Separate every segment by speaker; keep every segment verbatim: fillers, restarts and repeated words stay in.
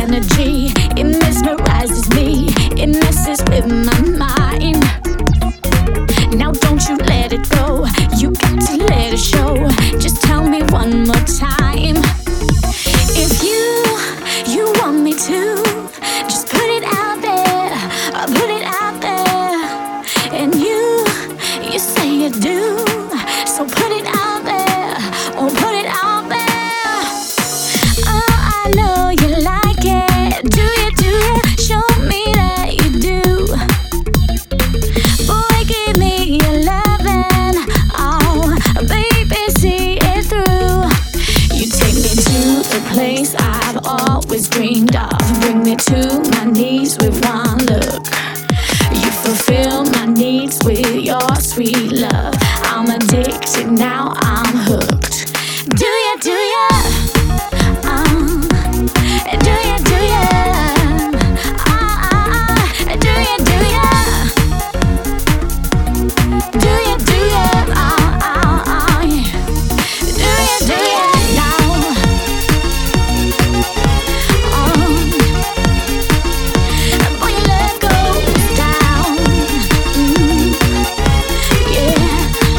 Speaker 1: energy, it mesmerizes me, it messes with my mind. Now don't you let it go, you got to let it show. Just tell me one more time. If you, you want me to, just put it out there, uh, put it out there. And you, you say you do, so put it out there, or put it out there. Oh, I know you like it, do you, do you? Show me that you do. Boy, give me your lovin', oh, baby, see it through. You take me to the place I've always dreamed of, bring me to my knees with one look. You fulfill my needs with your sweet love. I'm addicted, now I'm hooked. Do ya, do ya? Um, do ya, do ya? Ah, ah, ah. Do ya, do ya? Do ya, do ya? Ah, ah, ah. Do ya, do ya? Now. Um, boy, your love goes down. Mm, yeah.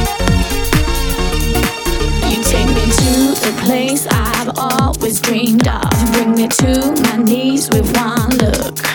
Speaker 1: You take me to the place I've always dreamed of, bring me to my knees with one look.